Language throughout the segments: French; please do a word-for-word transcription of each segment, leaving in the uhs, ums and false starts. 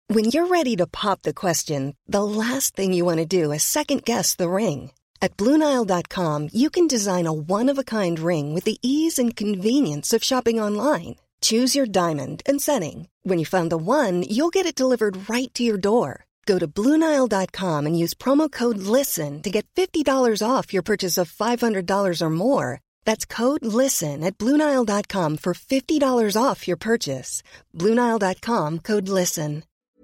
When you're ready to pop the question, the last thing you want to do is second-guess the ring. At Blue Nile dot com, you can design a one-of-a-kind ring with the ease and convenience of shopping online. Choose your diamond and setting. When you find the one, you'll get it delivered right to your door. Go to Blue Nile dot com and use promo code LISTEN to get fifty dollars off your purchase of five hundred dollars or more. That's code LISTEN at Blue Nile dot com for fifty dollars off your purchase. Blue Nile dot com, code LISTEN.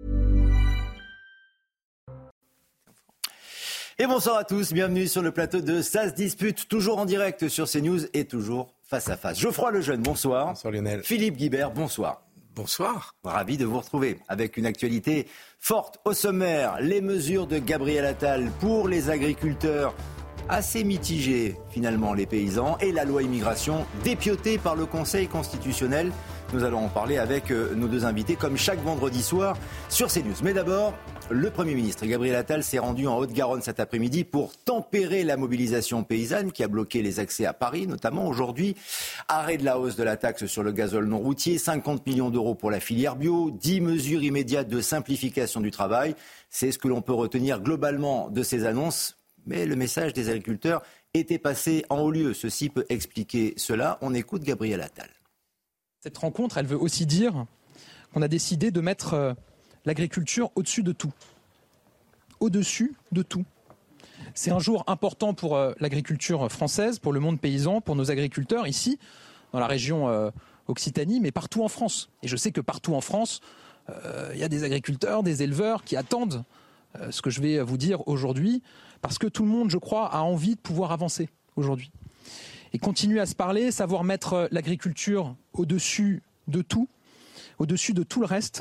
Et bonsoir à tous, bienvenue sur le plateau de Ça se dispute, toujours en direct sur CNews et toujours face à face. Geoffroy Lejeune, bonsoir. Bonsoir Lionel. Philippe Guibert, bonsoir. Bonsoir. Ravi de vous retrouver avec une actualité forte au sommaire. Les mesures de Gabriel Attal pour les agriculteurs, assez mitigées finalement les paysans, et la loi immigration dépiotée par le Conseil constitutionnel. Nous allons en parler avec nos deux invités comme chaque vendredi soir sur CNews. Mais d'abord, le Premier ministre Gabriel Attal s'est rendu en Haute-Garonne cet après-midi pour tempérer la mobilisation paysanne qui a bloqué les accès à Paris, notamment aujourd'hui. Arrêt de la hausse de la taxe sur le gazole non routier, cinquante millions d'euros pour la filière bio, dix mesures immédiates de simplification du travail. C'est ce que l'on peut retenir globalement de ces annonces. Mais le message des agriculteurs était passé en haut lieu. Ceci peut expliquer cela. On écoute Gabriel Attal. Cette rencontre, elle veut aussi dire qu'on a décidé de mettre l'agriculture au-dessus de tout. Au-dessus de tout. C'est un jour important pour l'agriculture française, pour le monde paysan, pour nos agriculteurs ici, dans la région Occitanie, mais partout en France. Et je sais que partout en France, euh, il y a des agriculteurs, des éleveurs qui attendent euh, ce que je vais vous dire aujourd'hui, parce que tout le monde, je crois, a envie de pouvoir avancer aujourd'hui. Et continuer à se parler, savoir mettre l'agriculture au-dessus de tout, au-dessus de tout le reste.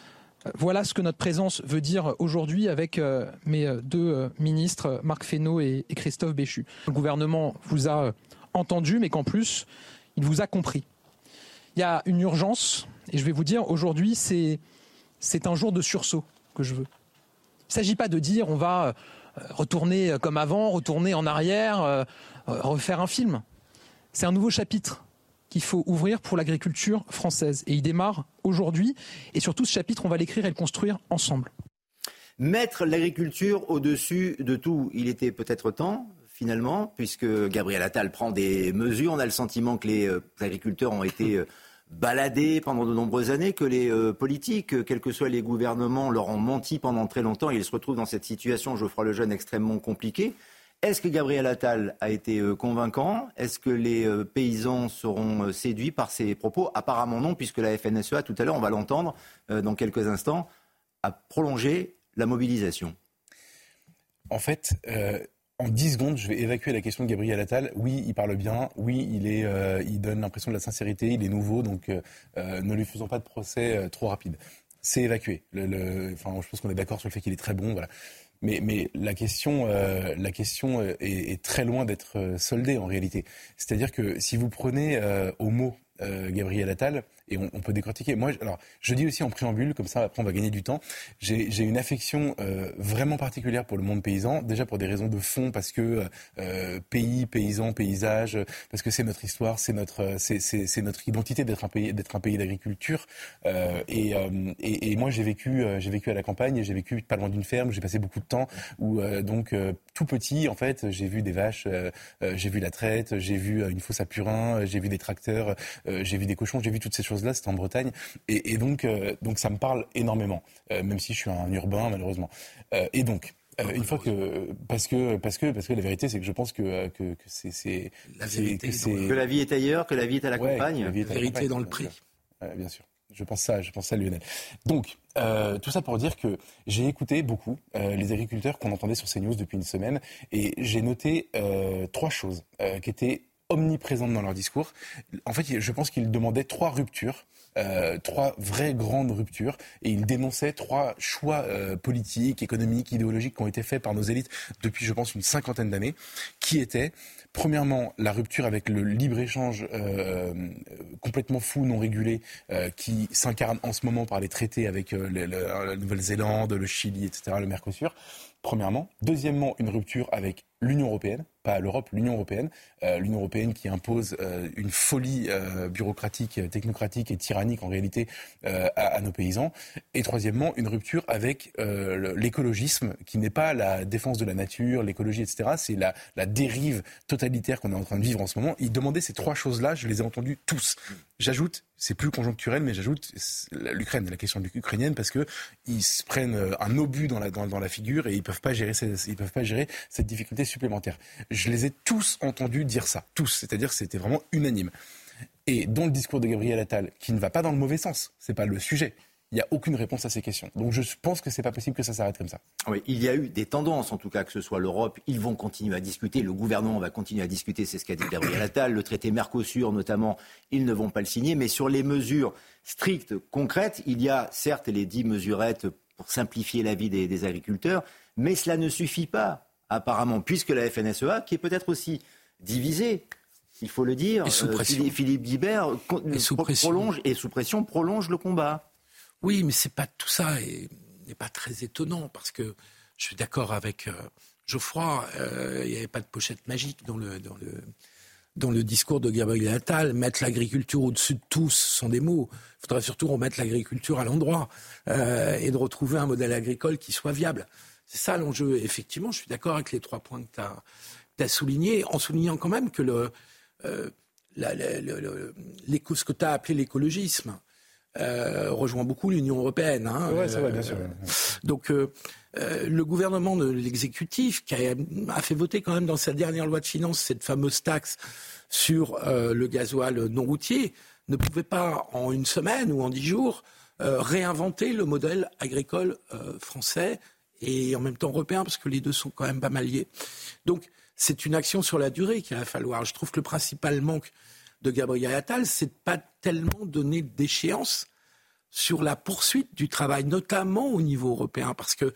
Voilà ce que notre présence veut dire aujourd'hui avec mes deux ministres, Marc Fesneau et Christophe Béchu. Le gouvernement vous a entendu, mais qu'en plus, il vous a compris. Il y a une urgence, et je vais vous dire, aujourd'hui, c'est, c'est un jour de sursaut que je veux. Il ne s'agit pas de dire on va retourner comme avant, retourner en arrière, refaire un film. C'est un nouveau chapitre qu'il faut ouvrir pour l'agriculture française. Et il démarre aujourd'hui. Et surtout, ce chapitre, on va l'écrire et le construire ensemble. Mettre l'agriculture au-dessus de tout, il était peut-être temps, finalement, puisque Gabriel Attal prend des mesures. On a le sentiment que les euh, agriculteurs ont été euh, baladés pendant de nombreuses années, que les euh, politiques, quels que soient les gouvernements, leur ont menti pendant très longtemps. Et ils se retrouvent dans cette situation, Geoffroy Lejeune, extrêmement compliquée. Est-ce que Gabriel Attal a été euh, convaincant ? Est-ce que les euh, paysans seront euh, séduits par ses propos ? Apparemment non, puisque la F N S E A, tout à l'heure, on va l'entendre euh, dans quelques instants, a prolongé la mobilisation. En fait, euh, en dix secondes, je vais évacuer la question de Gabriel Attal. Oui, il parle bien. Oui, il, est, euh, il donne l'impression de la sincérité. Il est nouveau, donc euh, euh, ne lui faisons pas de procès euh, trop rapide. C'est évacué. Le, le, enfin, je pense qu'on est d'accord sur le fait qu'il est très bon. Voilà. Mais, mais la question, euh, la question est, est très loin d'être soldée en réalité. C'est-à-dire que si vous prenez euh, au mot euh, Gabriel Attal, et on, on peut décortiquer. Moi, alors, je dis aussi en préambule, comme ça, après on va gagner du temps. J'ai, j'ai une affection euh, vraiment particulière pour le monde paysan, déjà pour des raisons de fond, parce que euh, pays, paysans, paysages, parce que c'est notre histoire, c'est notre, c'est, c'est, c'est notre identité d'être un pays, d'être un pays d'agriculture. Euh, et, euh, et, et moi, j'ai vécu, euh, j'ai vécu à la campagne, j'ai vécu pas loin d'une ferme, j'ai passé beaucoup de temps où, euh, donc, euh, tout petit, en fait, j'ai vu des vaches, euh, euh, j'ai vu la traite, j'ai vu une fosse à purin, j'ai vu des tracteurs, euh, j'ai vu des cochons, j'ai vu toutes ces choses là, c'était en Bretagne, et, et donc, euh, donc ça me parle énormément, euh, même si je suis un urbain malheureusement. Euh, et donc, euh, une fois que parce que parce que parce que la vérité c'est que je pense que que, que c'est c'est, la c'est, vérité, que, c'est... que la vie est ailleurs, que la vie est à la ouais, campagne, la, vie est la vérité campagne, dans le pré. Ouais, bien sûr. Je pense ça, je pense ça, Lionel. Donc, euh, tout ça pour dire que j'ai écouté beaucoup euh, les agriculteurs qu'on entendait sur CNews depuis une semaine, et j'ai noté euh, trois choses euh, qui étaient omniprésentes dans leur discours. En fait, je pense qu'ils demandaient trois ruptures. Euh, trois vraies grandes ruptures, et il dénonçait trois choix euh, politiques, économiques, idéologiques qui ont été faits par nos élites depuis, je pense, une cinquantaine d'années, qui étaient, premièrement, la rupture avec le libre-échange euh, complètement fou, non régulé, euh, qui s'incarne en ce moment par les traités avec euh, le, le, la Nouvelle-Zélande, le Chili, et cetera, le Mercosur. Premièrement. Deuxièmement, une rupture avec l'Union européenne, pas l'Europe, l'Union européenne, euh, l'Union européenne qui impose euh, une folie euh, bureaucratique, technocratique et tyrannique en réalité euh, à, à nos paysans. Et troisièmement, une rupture avec euh, l'écologisme, qui n'est pas la défense de la nature, l'écologie, et cetera. C'est la, la dérive totalitaire qu'on est en train de vivre en ce moment. Ils demandaient ces trois choses-là, je les ai entendues tous. J'ajoute, c'est plus conjoncturel, mais j'ajoute l'Ukraine, la question ukrainienne, parce que ils se prennent un obus dans la, dans, dans la figure et ils peuvent pas gérer ces, ils peuvent pas gérer cette difficulté supplémentaire. Je les ai tous entendus dire ça, tous, c'est-à-dire que c'était vraiment unanime. Et dans le discours de Gabriel Attal, qui ne va pas dans le mauvais sens, c'est pas le sujet, il n'y a aucune réponse à ces questions. Donc je pense que c'est pas possible que ça s'arrête comme ça. Oui, il y a eu des tendances, en tout cas, que ce soit l'Europe, ils vont continuer à discuter, le gouvernement va continuer à discuter, c'est ce qu'a dit Gabriel Attal, le traité Mercosur notamment, ils ne vont pas le signer, mais sur les mesures strictes, concrètes, il y a certes les dix mesurettes pour simplifier la vie des, des agriculteurs, mais cela ne suffit pas, apparemment, puisque la F N S E A, qui est peut-être aussi divisée, il faut le dire, et sous euh, Philippe, Philippe Guibert et sous pro- prolonge, et sous pression prolonge le combat. Oui, mais c'est pas tout ça et n'est pas très étonnant parce que je suis d'accord avec euh, Geoffroy. Euh, il n'y avait pas de pochette magique dans le dans le dans le discours de Gabriel Attal. Mettre l'agriculture au-dessus de tous, ce sont des mots. Il faudrait surtout remettre l'agriculture à l'endroit euh, et de retrouver un modèle agricole qui soit viable. C'est ça l'enjeu. Effectivement, je suis d'accord avec les trois points que tu as, t'as soulignés, en soulignant quand même que le, euh, la, la, le, le, l'éco, ce que tu as appelé l'écologisme Euh, rejoint beaucoup l'Union européenne. Hein, ouais, ça va, bien euh, sûr. Donc, euh, euh, le gouvernement de l'exécutif, qui a, a fait voter quand même dans sa dernière loi de finances cette fameuse taxe sur euh, le gasoil non routier, ne pouvait pas, en une semaine ou en dix jours, euh, réinventer le modèle agricole euh, français et en même temps européen, parce que les deux sont quand même pas mal liés. Donc, c'est une action sur la durée qu'il va falloir. Je trouve que le principal manque de Gabriel Attal, c'est de pas tellement donner d'échéance sur la poursuite du travail, notamment au niveau européen, parce que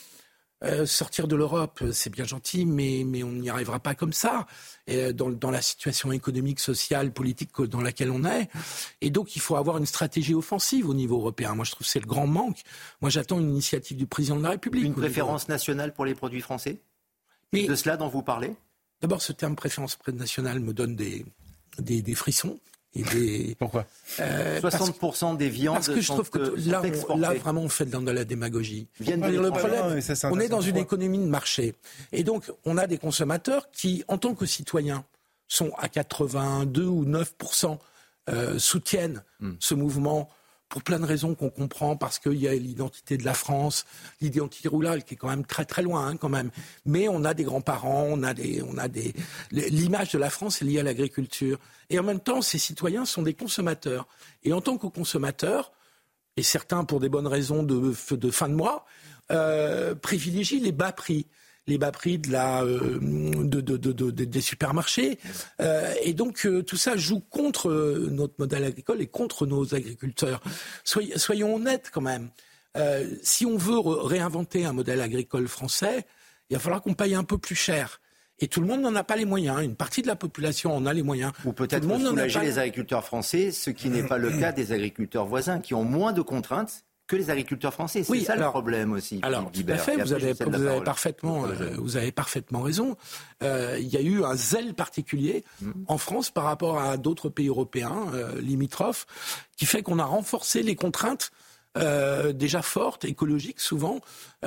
euh, sortir de l'Europe, c'est bien gentil, mais, mais on n'y arrivera pas comme ça, et dans, dans la situation économique, sociale, politique dans laquelle on est. Et donc, il faut avoir une stratégie offensive au niveau européen. Moi, je trouve que c'est le grand manque. Moi, j'attends une initiative du président de la République. Une préférence nationale pour les produits français ? Mais, de cela dont vous parlez ? D'abord, ce terme préférence nationale me donne des... Des, des frissons et des. Pourquoi euh, soixante pour cent des viandes parce que je sont, trouve que sont là, exportées. là, vraiment, on fait de la démagogie. Viennent de le problème, non, mais ça, c'est on est dans une pourquoi économie de marché. Et donc, on a des consommateurs qui, en tant que citoyens, sont à quatre-vingt-deux ou neuf pour cent euh, soutiennent mm. ce mouvement pour plein de raisons qu'on comprend, parce qu'il y a l'identité de la France, l'identité rurale qui est quand même très très loin, hein, quand même. Mais on a des grands-parents, on a des, on a des, l'image de la France est liée à l'agriculture. Et en même temps, ces citoyens sont des consommateurs. Et en tant que consommateurs, et certains pour des bonnes raisons de, de fin de mois, euh, privilégient les bas prix. les bas prix de la, euh, de, de, de, de, des supermarchés. Euh, et donc, euh, tout ça joue contre euh, notre modèle agricole et contre nos agriculteurs. Soy, soyons honnêtes quand même. Euh, si on veut re- réinventer un modèle agricole français, il va falloir qu'on paye un peu plus cher. Et tout le monde n'en a pas les moyens. Une partie de la population en a les moyens. Ou peut-être tout le monde soulager pas... les agriculteurs français, ce qui n'est pas le cas des agriculteurs voisins, qui ont moins de contraintes que les agriculteurs français. C'est oui, ça alors, le problème aussi. Alors, tout à fait, vous avez, vous, avez parfaitement, euh, vous avez parfaitement raison. Euh, il y a eu un zèle particulier mmh. en France par rapport à d'autres pays européens euh, limitrophes, qui fait qu'on a renforcé les contraintes euh, déjà fortes, écologiques souvent.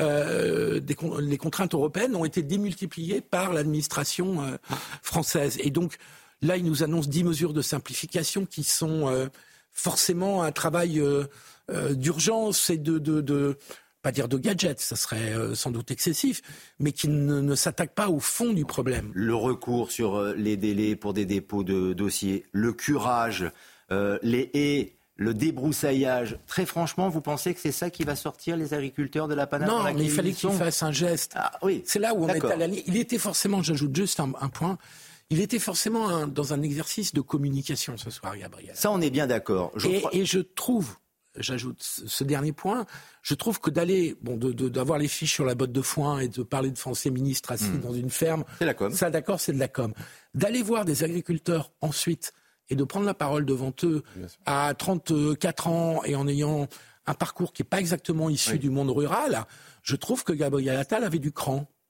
Euh, des, les contraintes européennes ont été démultipliées par l'administration euh, française. Et donc, là, ils nous annoncent dix mesures de simplification qui sont euh, forcément un travail... Euh, Euh, d'urgence et de, de, de, pas dire de gadgets, ça serait euh, sans doute excessif, mais qui ne, ne s'attaque pas au fond du problème. Le recours sur euh, les délais pour des dépôts de dossiers, le curage, euh, les haies, le débroussaillage. Très franchement, vous pensez que c'est ça qui va sortir les agriculteurs de la panade? Non, mais il fallait qu'ils fassent un geste. Ah, oui. C'est là où on D'accord. est à la ligne. Il était forcément, j'ajoute juste un, un point, il était forcément un, dans un exercice de communication ce soir, Gabriel. Ça, on est bien d'accord. Je et, crois... et je trouve... J'ajoute ce dernier point. Je trouve que d'aller, bon, de, de, d'avoir les fiches sur la botte de foin et de parler de Français ministres assis mmh. dans une ferme, c'est la com. Ça, d'accord, c'est de la com. D'aller voir des agriculteurs ensuite et de prendre la parole devant eux à trente-quatre ans et en ayant un parcours qui n'est pas exactement issu oui. du monde rural, je trouve que Gabriel Attal avait du cran.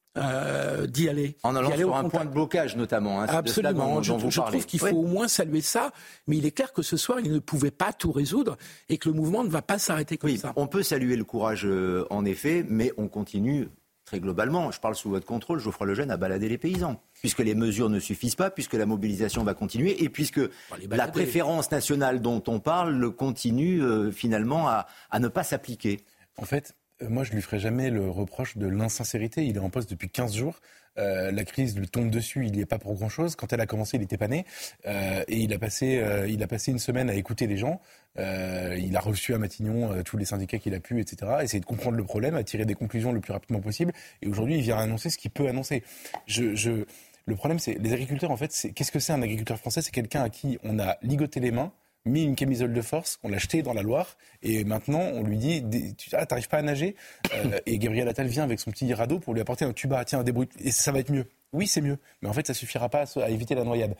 euh, d'y aller. En allant d'y aller sur au un contact. point de blocage notamment. Hein, Absolument. dont, je dont vous je parlez. trouve qu'il faut Oui. au moins saluer ça, mais il est clair que ce soir, il ne pouvait pas tout résoudre et que le mouvement ne va pas s'arrêter comme Oui, ça. on peut saluer le courage euh, en effet, mais on continue très globalement. Je parle sous votre contrôle, Geoffroy Lejeune, à balader les paysans. Puisque les mesures ne suffisent pas, puisque la mobilisation va continuer et puisque la préférence nationale dont on parle continue euh, finalement à, à ne pas s'appliquer. En fait, euh, moi je lui ferai jamais le reproche de l'insincérité. Il est en poste depuis quinze jours. Euh, la crise lui tombe dessus, il n'y est pas pour grand-chose. Quand elle a commencé, il n'était pas né. Euh, et il a, passé, euh, il a passé une semaine à écouter les gens. Euh, il a reçu à Matignon euh, tous les syndicats qu'il a pu, et cetera. Essayer de comprendre le problème, à tirer des conclusions le plus rapidement possible. Et aujourd'hui, il vient annoncer ce qu'il peut annoncer. Je... je... Le problème, c'est les agriculteurs, en fait, c'est, qu'est-ce que c'est un agriculteur français ? C'est quelqu'un à qui on a ligoté les mains, mis une camisole de force, on l'a jeté dans la Loire, et maintenant on lui dit « Ah, t'arrives pas à nager ?» euh, Et Gabriel Attal vient avec son petit radeau pour lui apporter un tuba, tiens, débrouille, et ça va être mieux. Oui, c'est mieux, mais en fait, ça suffira pas à, à éviter la noyade.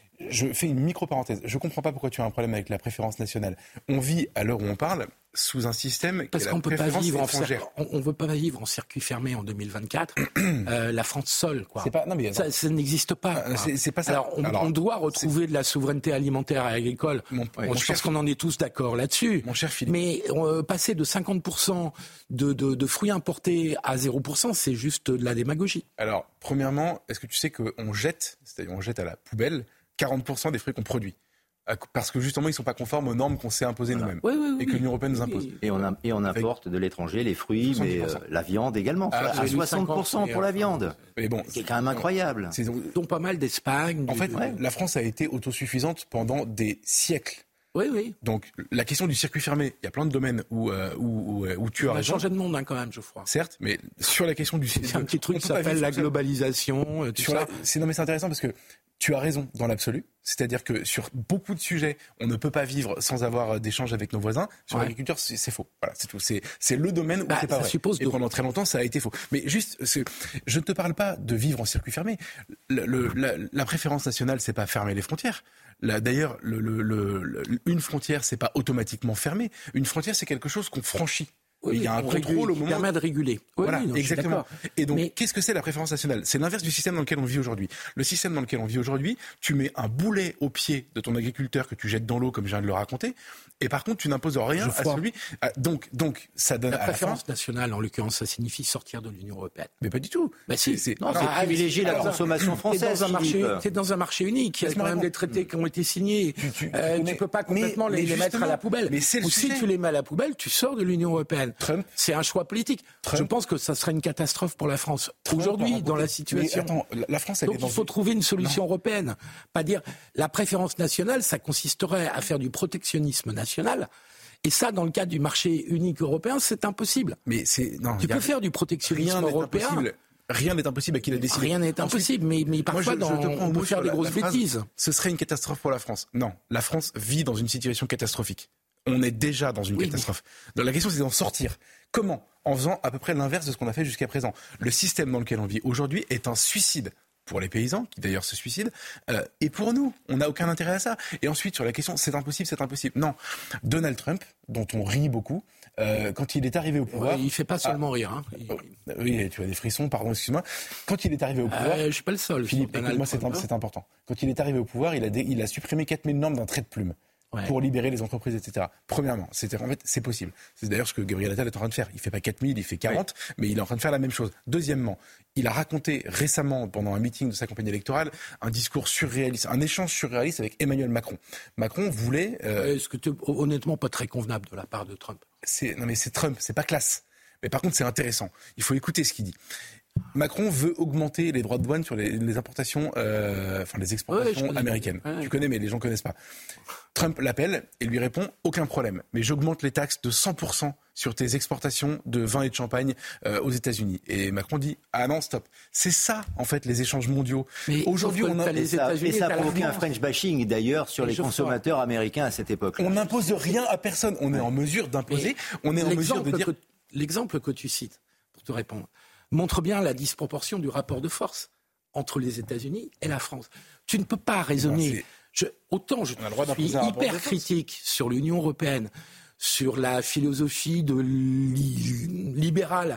Je fais une micro-parenthèse. Je comprends pas pourquoi tu as un problème avec la préférence nationale. On vit, à l'heure où on parle, sous un système Parce qui est qu'on la peut pas préférence vivre en étrangère. cer- on ne veut pas vivre en circuit fermé en deux mille vingt-quatre. euh, la France seule, quoi. C'est pas, non, mais, Ça, ça n'existe pas. Euh, c'est- c'est pas ça. Alors, on, Alors, on doit retrouver de la souveraineté alimentaire et agricole. Mon- Bon, mon je cher pense qu'on en est tous d'accord là-dessus. Mon cher Philippe. Mais euh, passer de cinquante pour cent de, de, de fruits importés à zéro pour cent, c'est juste de la démagogie. Alors, premièrement, est-ce que tu sais qu'on jette, c'est-à-dire on jette à la poubelle, quarante pour cent des fruits qu'on produit ? Parce que justement, ils ne sont pas conformes aux normes qu'on s'est imposées Voilà. nous-mêmes Oui, oui, oui, et que oui. l'Union européenne nous Oui. impose. Et on, a, et on importe de l'étranger les fruits, mais soixante-dix pour cent. euh, la viande également, Ah, à oui, soixante pour cent pour la viande. Mais bon, C'est quand même incroyable. c'est- Dont pas mal d'Espagne. en du- fait, ouais. la France a été autosuffisante pendant des siècles. Oui, oui. Donc, la question du circuit fermé, il y a plein de domaines où, euh, où, où, où tu as On a raison. changé de monde hein, quand même, Geoffroy. Certes, mais sur la question du... C'est un petit truc on qui peut pas s'appelle vivre la tout seul. globalisation, euh, tout Sur ça. la- c'est, non mais c'est intéressant parce que tu as raison dans l'absolu. C'est-à-dire que sur beaucoup de sujets, on ne peut pas vivre sans avoir d'échanges avec nos voisins. Sur Ouais. l'agriculture, c'est, c'est faux. Voilà, c'est tout. C'est, c'est le domaine où Bah, c'est pas ça vrai. suppose Et de- pendant très longtemps, ça a été faux. Mais juste, c'est- je ne te parle pas de vivre en circuit fermé. Le- le- la, la préférence nationale, c'est pas fermer les frontières. Là, d'ailleurs, le, le, le, le- une frontière, c'est pas automatiquement fermé. Une frontière, c'est quelque chose qu'on franchit. Oui, Et il y a un on contrôle régule, au qui moment. permet de réguler. Oui, Voilà, oui, non, je suis exactement. d'accord. Et donc, Mais- qu'est-ce que c'est la préférence nationale ? C'est l'inverse du système dans lequel on vit aujourd'hui. Le système dans lequel on vit aujourd'hui, tu mets un boulet au pied de ton agriculteur que tu jettes dans l'eau, comme je viens de le raconter, et par contre, tu n'imposes rien à Geoffroy. celui. à- donc, donc, ça donne La à la fin. préférence nationale, en l'occurrence, ça signifie sortir de l'Union européenne. Mais pas du tout. Bah si. C'est- Non, c'est Ah, privilégier la alors, consommation T'es française. dans, un marché, Philippe. t'es dans un marché unique. Il y a Laisse-moi quand même répondre. des traités qui ont été signés. Tu- tu- tu Euh, connais- tu peux pas complètement mais- les, mais les mettre à justement, la poubelle. mais c'est le Ou si sujet. tu les mets à la poubelle, tu sors de l'Union européenne. Trump- C'est un choix politique. Trump- Je pense que ça serait une catastrophe pour la France. Trump a Aujourd'hui, raconté- dans la Mais situation. attends, la- la France, elle Donc est dans il faut une- trouver une solution européenne. Pas dire la préférence nationale, ça consisterait à faire du protectionnisme national. Et ça, dans le cadre du marché unique européen, c'est impossible. Mais c'est non. Tu y a- peux faire du protectionnisme rien n'est européen. impossible. Rien n'est impossible à qui l'a décidé. Rien n'est Ensuite, impossible, mais, mais moi, parfois, je- je dans- te prends au on peut mot faire sur des la- grosses la phrase, bêtises. Ce serait une catastrophe pour la France. Non, la France vit dans une situation catastrophique. On est déjà dans une Oui, catastrophe. Donc la question, c'est d'en sortir. Comment ? En faisant à peu près l'inverse de ce qu'on a fait jusqu'à présent. Le système dans lequel on vit aujourd'hui est un suicide pour les paysans, qui d'ailleurs se suicident, euh, et pour nous. On n'a aucun intérêt à ça. Et ensuite, sur la question, c'est impossible, c'est impossible. Non. Donald Trump, dont on rit beaucoup, euh, quand il est arrivé au pouvoir... Ouais, il fait pas seulement rire. Hein. Il- Oui, tu as des frissons, pardon, excuse-moi. Quand il est arrivé au pouvoir... Euh, je suis pas le seul. Philippe, sur Donald écoute-moi, c'est, Trump, hein. c'est important. Quand il est arrivé au pouvoir, il a, dé- il a supprimé quatre mille normes d'un trait de plume. Ouais. Pour libérer les entreprises, et cetera. Premièrement, c'était, en fait, c'est possible. C'est d'ailleurs ce que Gabriel Attal est en train de faire. Il fait pas quatre mille, il fait quarante, oui. Mais il est en train de faire la même chose. Deuxièmement, il a raconté récemment, pendant un meeting de sa campagne électorale, un discours surréaliste, un échange surréaliste avec Emmanuel Macron. Macron voulait... Euh, Est-ce que tu, honnêtement, pas très convenable de la part de Trump. c'est, non mais c'est Trump, c'est pas classe. Mais par contre, c'est intéressant. Il faut écouter ce qu'il dit. Macron veut augmenter les droits de douane sur les, les importations, euh, enfin les exportations ouais, américaines. Ouais. Tu connais, mais les gens connaissent pas. Trump l'appelle et lui répond « Aucun problème, mais j'augmente les taxes de cent pour cent sur tes exportations de vin et de champagne euh, aux États-Unis. » Et Macron dit « Ah non, stop. » C'est ça, en fait, les échanges mondiaux. Mais aujourd'hui, on a... Et ça, et ça a provoqué un French bashing, d'ailleurs, sur Mais les je consommateurs crois. américains à cette époque. On n'impose rien à personne. On est en mesure d'imposer. On est en mesure de dire... Que, l'exemple que tu cites, pour te répondre, montre bien la disproportion du rapport de force entre les États-Unis et la France. Tu ne peux pas raisonner. Non, je, autant je suis hyper critique sur l'Union européenne, sur la philosophie de li, libérale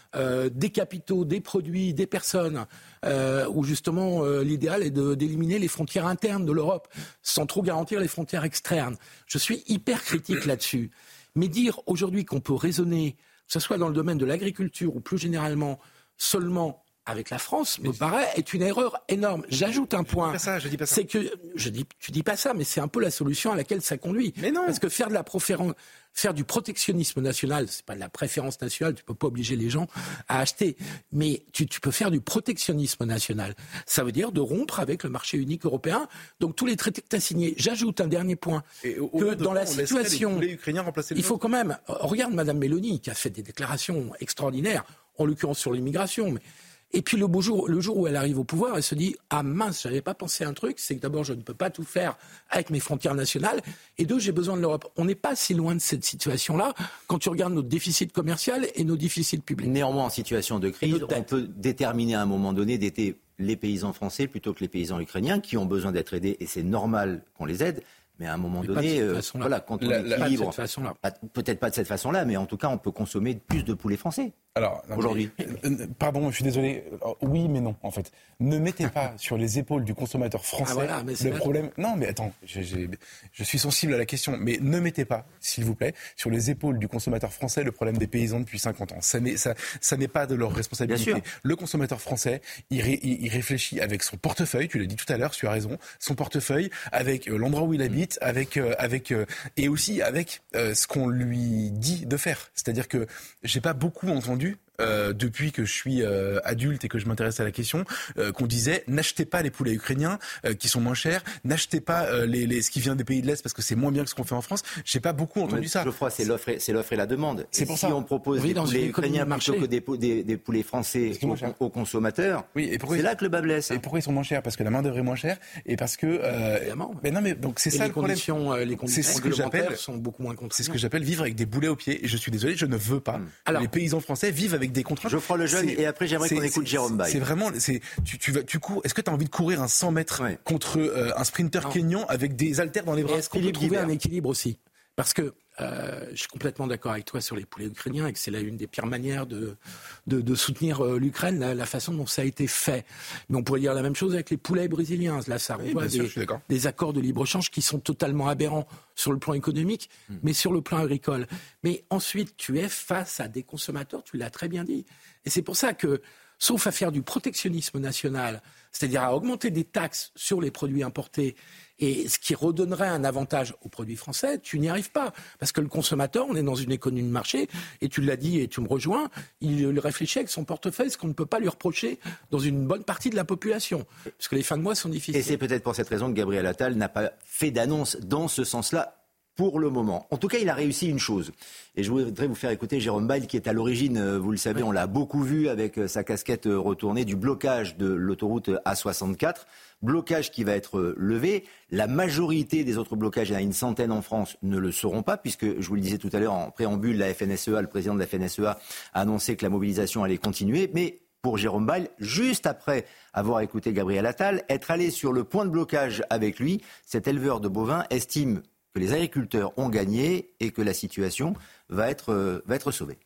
euh, des capitaux, des produits, des personnes, euh, où justement euh, l'idéal est de, d'éliminer les frontières internes de l'Europe, sans trop garantir les frontières externes. Je suis hyper critique là-dessus. Mais dire aujourd'hui qu'on peut raisonner, que ce soit dans le domaine de l'agriculture ou plus généralement seulement avec la France, me paraît est une erreur énorme. J'ajoute un point. Je dis pas ça, je dis pas ça. C'est que je dis, tu dis pas ça, mais c'est un peu la solution à laquelle ça conduit. Mais non. Parce que faire de la proférence, faire du protectionnisme national, c'est pas de la préférence nationale. Tu peux pas obliger les gens à acheter, mais tu, tu peux faire du protectionnisme national. Ça veut dire de rompre avec le marché unique européen. Donc tous les traités que tu as signés. J'ajoute un dernier point Et au, que au dans la situation, les Ukrainiens remplacer le il faut quand même. Regarde Madame Meloni qui a fait des déclarations extraordinaires, en l'occurrence sur l'immigration, mais. Et puis le beau jour, le jour où elle arrive au pouvoir, elle se dit « Ah mince, j'avais pas pensé à un truc, c'est que d'abord je ne peux pas tout faire avec mes frontières nationales, et deux, j'ai besoin de l'Europe. » On n'est pas si loin de cette situation-là quand tu regardes notre déficit commercial et nos déficits publics. Néanmoins, en situation de crise, on peut déterminer à un moment donné d'aider les paysans français plutôt que les paysans ukrainiens qui ont besoin d'être aidés, et c'est normal qu'on les aide. Mais à un moment mais donné, euh, voilà, quand on la, équilibre, pas de cette façon-là. Peut-être pas de cette façon-là, mais en tout cas, on peut consommer plus de poulets français. Alors, aujourd'hui. Mais, pardon, je suis désolé. Alors, oui, mais non, en fait. Ne mettez pas sur les épaules du consommateur français ah voilà, le problème. Non, mais attends, je, je, je suis sensible à la question, mais ne mettez pas, s'il vous plaît, sur les épaules du consommateur français le problème des paysans depuis cinquante ans. Ça n'est, ça, ça n'est pas de leur responsabilité. Le consommateur français, il, ré, il, il réfléchit avec son portefeuille. Tu l'as dit tout à l'heure, tu as raison. Son portefeuille, avec euh, l'endroit où il habite, avec, euh, avec euh, et aussi avec euh, ce qu'on lui dit de faire. C'est-à-dire que j'ai pas beaucoup entendu. Euh, depuis que je suis euh, adulte et que je m'intéresse à la question, euh, qu'on disait n'achetez pas les poulets ukrainiens euh, qui sont moins chers, n'achetez pas euh, les, les, ce qui vient des pays de l'Est parce que c'est moins bien que ce qu'on fait en France. J'ai pas beaucoup entendu Mais, ça. Je crois c'est l'offre, et, c'est l'offre et la demande. C'est et pour si ça. on propose oui, des poulets ukrainiens plutôt que des, des, des poulets français aux, aux consommateurs, oui, et c'est là que le bas blesse. Et pourquoi ils sont moins chers ? Parce que la main d'œuvre est moins chère et parce que. Euh, Évidemment. Mais non, mais donc c'est et ça les le problème. Euh, les conditions c'est ce que j'appelle sont beaucoup moins contraignantes. C'est ce que j'appelle vivre avec des boulets aux pieds. Et je suis désolé, je ne veux pas. Hum. Alors, les paysans français vivent avec des contraintes. Geoffroy Lejeune et après j'aimerais qu'on écoute Jérôme Bail. C'est vraiment, c'est, tu, tu vas, tu cours. Est-ce que tu as envie de courir un cent mètres ouais. contre euh, un sprinter kényan avec des haltères dans les bras ? Est-ce qu'on peut trouver un équilibre aussi ? Parce que euh, je suis complètement d'accord avec toi sur les poulets ukrainiens et que c'est là une des pires manières de, de, de soutenir euh, l'Ukraine, la, la façon dont ça a été fait. Mais on pourrait dire la même chose avec les poulets brésiliens. Là, ça renvoie oui, des, sûr, des accords de libre-échange qui sont totalement aberrants sur le plan économique, mmh. mais sur le plan agricole. Mais ensuite, tu es face à des consommateurs, tu l'as très bien dit. Et c'est pour ça que, sauf à faire du protectionnisme national, c'est-à-dire à augmenter des taxes sur les produits importés, et ce qui redonnerait un avantage aux produits français, tu n'y arrives pas. Parce que le consommateur, on est dans une économie de marché, et tu l'as dit et tu me rejoins, il réfléchit avec son portefeuille, ce qu'on ne peut pas lui reprocher dans une bonne partie de la population. Parce que les fins de mois sont difficiles. Et c'est peut-être pour cette raison que Gabriel Attal n'a pas fait d'annonce dans ce sens-là pour le moment. En tout cas, il a réussi une chose. Et je voudrais vous faire écouter Jérôme Bail, qui est à l'origine, vous le savez, on l'a beaucoup vu avec sa casquette retournée, du blocage de l'autoroute A soixante-quatre. Blocage qui va être levé. La majorité des autres blocages, il y en a une centaine en France, ne le seront pas, puisque, je vous le disais tout à l'heure, en préambule, la F N S E A, le président de la F N S E A, a annoncé que la mobilisation allait continuer. Mais pour Jérôme Bail, juste après avoir écouté Gabriel Attal, être allé sur le point de blocage avec lui, cet éleveur de bovins estime que les agriculteurs ont gagné et que la situation va être, euh, va être sauvée.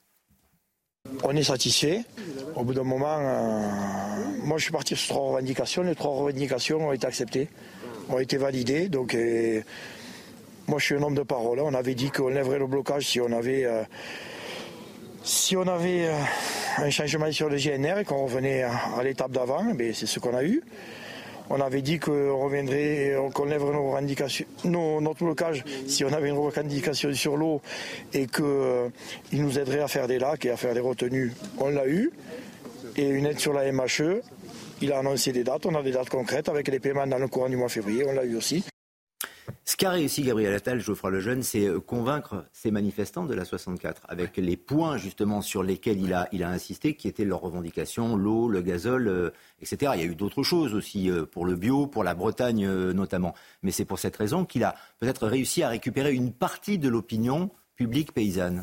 On est satisfait. Au bout d'un moment, euh, moi je suis parti sur trois revendications. Les trois revendications ont été acceptées, ont été validées. Donc, euh, moi je suis un homme de parole. On avait dit qu'on lèverait le blocage si on avait, euh, si on avait euh, un changement sur le G N R et qu'on revenait à, à l'étape d'avant. Mais c'est ce qu'on a eu. On avait dit qu'on reviendrait, qu'on lèverait nos revendications, nos, notre blocage si on avait une revendication sur l'eau et qu'il euh, nous aiderait à faire des lacs et à faire des retenues. On l'a eu. Et une aide sur la M H E, il a annoncé des dates, on a des dates concrètes avec les paiements dans le courant du mois de février, on l'a eu aussi. Ce qu'a réussi Gabriel Attal, Geoffroy Lejeune, c'est convaincre ces manifestants de la soixante-quatre avec les points justement sur lesquels il a, il a insisté, qui étaient leurs revendications, l'eau, le gazole, euh, et cetera. Il y a eu d'autres choses aussi euh, pour le bio, pour la Bretagne euh, notamment. Mais c'est pour cette raison qu'il a peut-être réussi à récupérer une partie de l'opinion publique paysanne.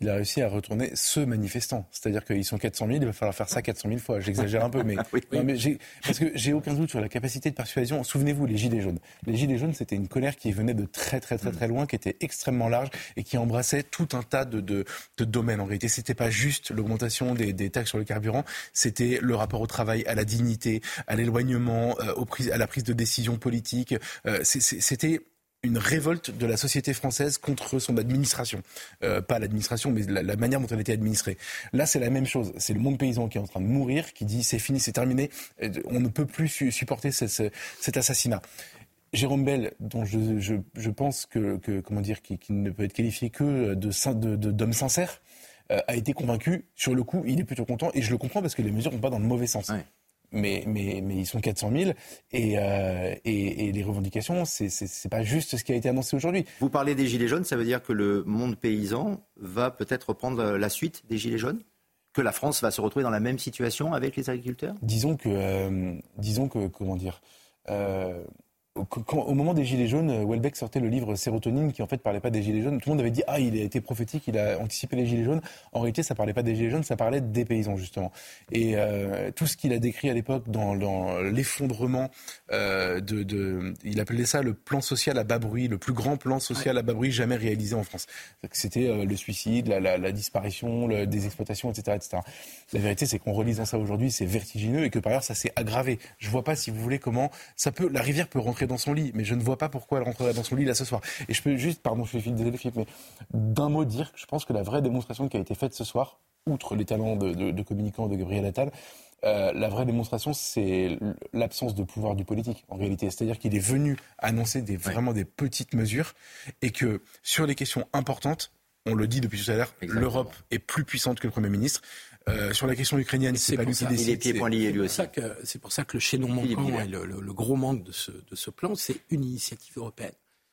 qu'il a réussi à retourner ce manifestant. C'est-à-dire qu'ils sont quatre cent mille, il va falloir faire ça quatre cent mille fois. J'exagère un peu, mais, oui, oui. Non, mais j'ai, parce que j'ai aucun doute sur la capacité de persuasion. Souvenez-vous, les Gilets jaunes. Les Gilets jaunes, c'était une colère qui venait de très très très très loin, qui était extrêmement large et qui embrassait tout un tas de, de, de domaines. En réalité, c'était pas juste l'augmentation des, des taxes sur le carburant, c'était le rapport au travail, à la dignité, à l'éloignement, euh, aux prises, à la prise de décision politique. Euh, c'est, c'est, c'était une révolte de la société française contre son administration. Euh, pas l'administration, mais la, la manière dont elle était administrée. Là, c'est la même chose. C'est le monde paysan qui est en train de mourir, qui dit c'est fini, c'est terminé, on ne peut plus su- supporter ce, ce, cet assassinat. Jérôme Bel, dont je, je, je pense que, que comment dire, qu'il, qu'il ne peut être qualifié que de, de, de, d'homme sincère, euh, a été convaincu. Sur le coup, il est plutôt content, et je le comprends parce que les mesures vont pas dans le mauvais sens. Ouais. Mais, mais, mais ils sont quatre cent mille et, euh, et, et les revendications, c'est, c'est, c'est pas juste ce qui a été annoncé aujourd'hui. Vous parlez des Gilets jaunes, ça veut dire que le monde paysan va peut-être reprendre la suite des Gilets jaunes ? Que la France va se retrouver dans la même situation avec les agriculteurs ? Disons que, euh, disons que, comment dire, euh, Quand, au moment des Gilets jaunes, Houellebecq sortait le livre Sérotonine qui en fait parlait pas des Gilets jaunes. Tout le monde avait dit ah il a été prophétique, il a anticipé les Gilets jaunes. En réalité, ça parlait pas des Gilets jaunes, ça parlait des paysans justement. Et euh, tout ce qu'il a décrit à l'époque dans, dans l'effondrement euh, de, de, il appelait ça le plan social à bas bruit, le plus grand plan social à bas bruit jamais réalisé en France. C'était euh, le suicide, la, la, la disparition, le, des exploitations, et cetera, et cetera. La vérité, c'est qu'en relisant ça aujourd'hui, c'est vertigineux et que par ailleurs, ça s'est aggravé. Je vois pas, si vous voulez, comment ça peut, la rivière peut rentrer dans son lit, mais je ne vois pas pourquoi elle rentrerait dans son lit là ce soir. Et je peux juste, pardon, je suis désolé Philippe, mais d'un mot dire que je pense que la vraie démonstration qui a été faite ce soir, outre les talents de, de, de communicant de Gabriel Attal, euh, la vraie démonstration, c'est l'absence de pouvoir du politique, en réalité. C'est-à-dire qu'il est venu annoncer des, vraiment des petites mesures et que sur les questions importantes, on le dit depuis tout à l'heure, exactement, l'Europe est plus puissante que le Premier ministre. Euh, sur la question ukrainienne, c'est, c'est pas lui qui décide. Il est pieds poings liés lui aussi. C'est, que, c'est pour ça que le chaînon manquant et le, le, le gros manque de ce, de ce plan, c'est une initiative européenne.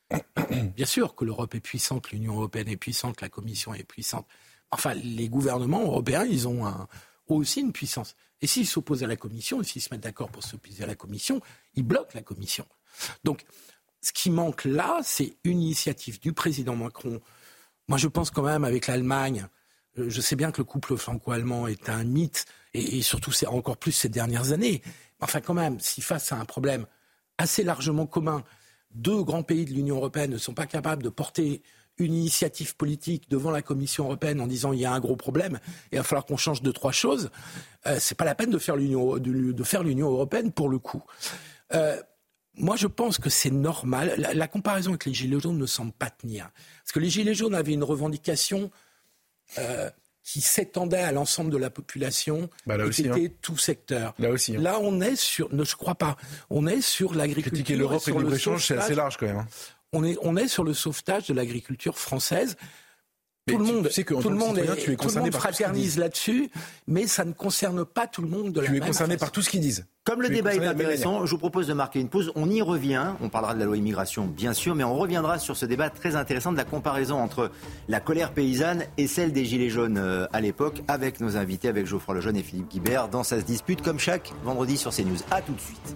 Bien sûr que l'Europe est puissante, l'Union européenne est puissante, la Commission est puissante. Enfin, les gouvernements européens, ils ont, un, ont aussi une puissance. Et s'ils s'opposent à la Commission, et s'ils se mettent d'accord pour s'opposer à la Commission, ils bloquent la Commission. Donc, ce qui manque là, c'est une initiative du président Macron. Moi, je pense quand même, avec l'Allemagne, je sais bien que le couple franco-allemand est un mythe, et, et surtout c'est encore plus ces dernières années. Enfin, quand même, si face à un problème assez largement commun, deux grands pays de l'Union européenne ne sont pas capables de porter une initiative politique devant la Commission européenne en disant il y a un gros problème, et il va falloir qu'on change deux, trois choses, euh, c'est pas la peine de faire l'Union, de, de faire l'Union européenne pour le coup. Euh, Moi, je pense que c'est normal. La, la comparaison avec les Gilets jaunes ne semble pas tenir. Parce que les Gilets jaunes avaient une revendication euh, qui s'étendait à l'ensemble de la population, bah et qui était hein. tout secteur. Là aussi. Hein. Là, on est sur, ne je crois pas, on est sur l'agriculture. Critiquer l'Europe et, et le libre-échange, c'est assez large quand même. Hein. On est, on est sur le sauvetage de l'agriculture française. Tout le, monde, sais que tout le monde, est, est, tout le monde fraternise là-dessus, mais ça ne concerne pas tout le monde de la même façon. Tu es concerné façon. par tout ce qu'ils disent. Comme le tu débat est intéressant, je vous propose de marquer une pause. On y revient, on parlera de la loi immigration bien sûr, mais on reviendra sur ce débat très intéressant de la comparaison entre la colère paysanne et celle des Gilets jaunes à l'époque, avec nos invités, avec Geoffroy Lejeune et Philippe Guibert, dans Ça se dispute, comme chaque vendredi sur CNews. A tout de suite.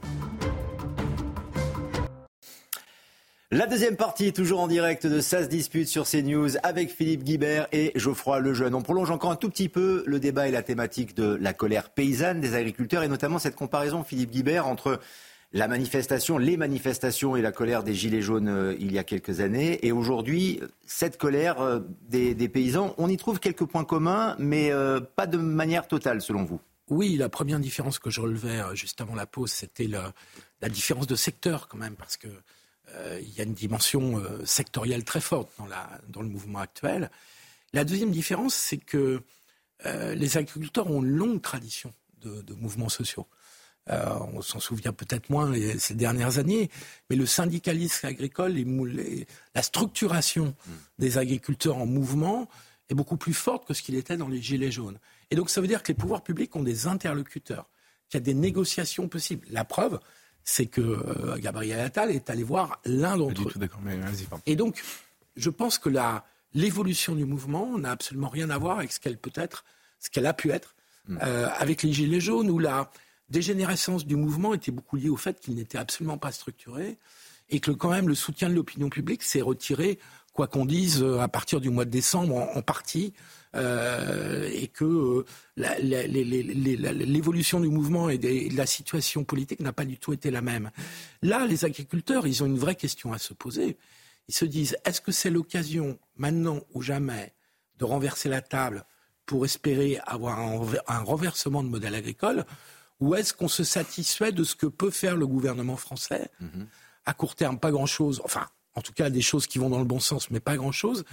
La deuxième partie, toujours en direct de Ça se dispute sur CNews avec Philippe Guibert et Geoffroy Lejeune. On prolonge encore un tout petit peu le débat et la thématique de la colère paysanne des agriculteurs et notamment cette comparaison, Philippe Guibert, entre la manifestation, les manifestations et la colère des Gilets jaunes euh, il y a quelques années. Et aujourd'hui, cette colère euh, des, des paysans, on y trouve quelques points communs, mais euh, pas de manière totale selon vous. Oui, la première différence que je relevais euh, juste avant la pause, c'était le, la différence de secteur quand même, parce que Euh, il y a une dimension euh, sectorielle très forte dans, la, dans le mouvement actuel. La deuxième différence, c'est que euh, les agriculteurs ont une longue tradition de, de mouvements sociaux. Euh, on s'en souvient peut-être moins les, ces dernières années, mais le syndicalisme agricole, les, les, la structuration mmh. des agriculteurs en mouvement est beaucoup plus forte que ce qu'il était dans les Gilets jaunes. Et donc ça veut dire que les pouvoirs publics ont des interlocuteurs, qu'il y a des négociations possibles. La preuve, c'est que euh, Gabriel Attal est allé voir l'un d'entre eux. Tout d'accord, mais vas-y, pardon. Et donc, je pense que la, l'évolution du mouvement n'a absolument rien à voir avec ce qu'elle peut être, ce qu'elle a pu être, mmh. euh, avec les Gilets jaunes, où la dégénérescence du mouvement était beaucoup liée au fait qu'il n'était absolument pas structuré, et que quand même le soutien de l'opinion publique s'est retiré quoi qu'on dise, à partir du mois de décembre, en, en partie, euh, et que euh, la, la, les, les, les, la, l'évolution du mouvement et, des, et de la situation politique n'a pas du tout été la même. Là, les agriculteurs, ils ont une vraie question à se poser. Ils se disent, est-ce que c'est l'occasion, maintenant ou jamais, de renverser la table pour espérer avoir un, un renversement de modèle agricole, ou est-ce qu'on se satisfait de ce que peut faire le gouvernement français ? Mmh. À court terme, pas grand-chose. Enfin, en tout cas, des choses qui vont dans le bon sens, mais pas grand-chose.